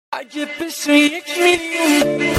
اگه بشه 1,000,000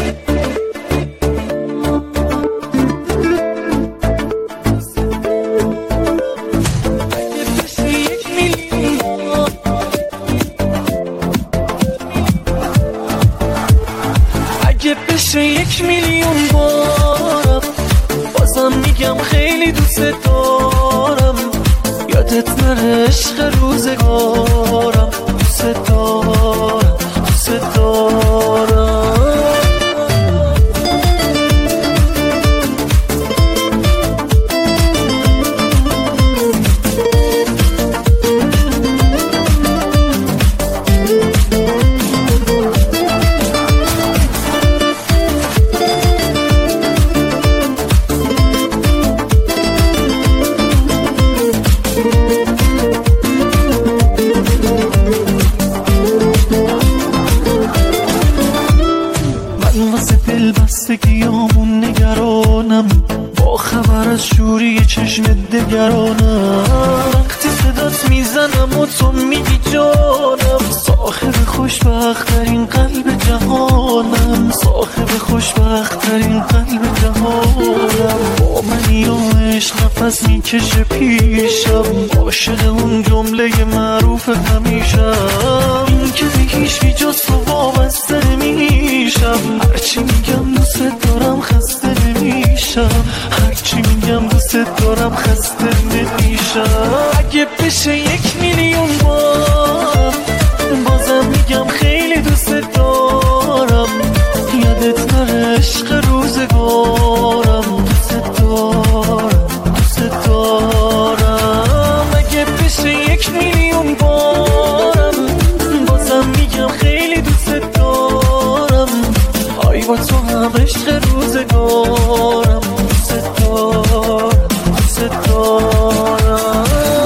اگه بشه 1,000,000 بارم بازم میگم خیلی دوست دارم. یادت نره عشق روزگارم، دوست دارم دوست دارم. بستگیامون نگرانم، با خبر از شوری چشم دگرانم. وقتی صدات میزنم و تو میگی جانم، صاحب خوشبخت‌ترین قلب جهانم، صاحب خوشبخت‌ترین قلب جهانم. با منی و عشق نفس میکشه پیشم، عاشق اون جمله معروف همیشم، این که به هیچ بی جز تو وابسته نمیشم. هرچی میگم دوست دارم خسته نمیشم، هرچی میگم دوست دارم خسته نمیشم. اگه بشه 1,000,000 بار بازم میگم خیلی دوست دارم. یادت نره عشق روزگارم، دوست دارم دوست دارم. اگه بشه 1,000,000 بارم بازم میگم خیلی دوست دارم. آی با تو هم عشق روزگارم، دوست دارم دوست دارم.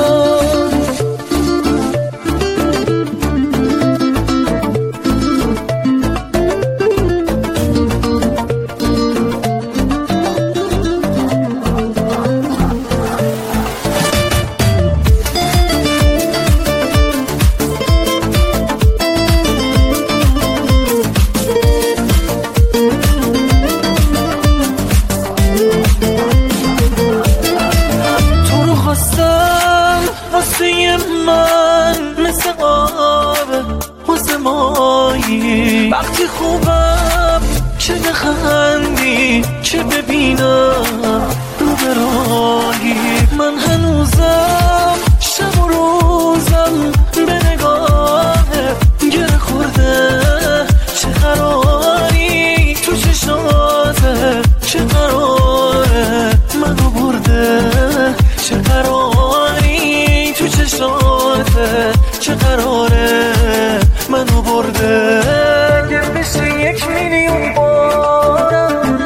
وقتی خوبم چه بخندی چه ببینم رو براهی. من هنوزم شب و روزم به نگاه گره خورده. چه قراری تو چشاته، چه قراره منو برده. چه قراری تو چشاته، چه قراره منو برده. اگه بشه 1,000,000 بارم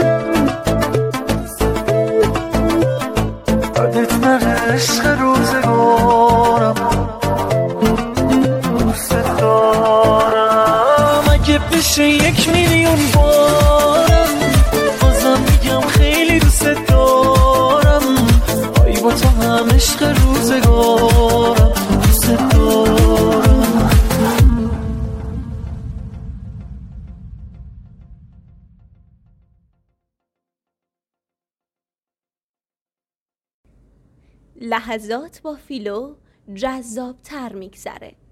یادت نره عشق روزگارم، دوست دارم. اگه بشه 1,000,000 بارم بازم میگم خیلی دوست دارم. آی با تو هم عشق روزگارم، دوست دارم. لحظات با فیلو جذاب تر میگذره.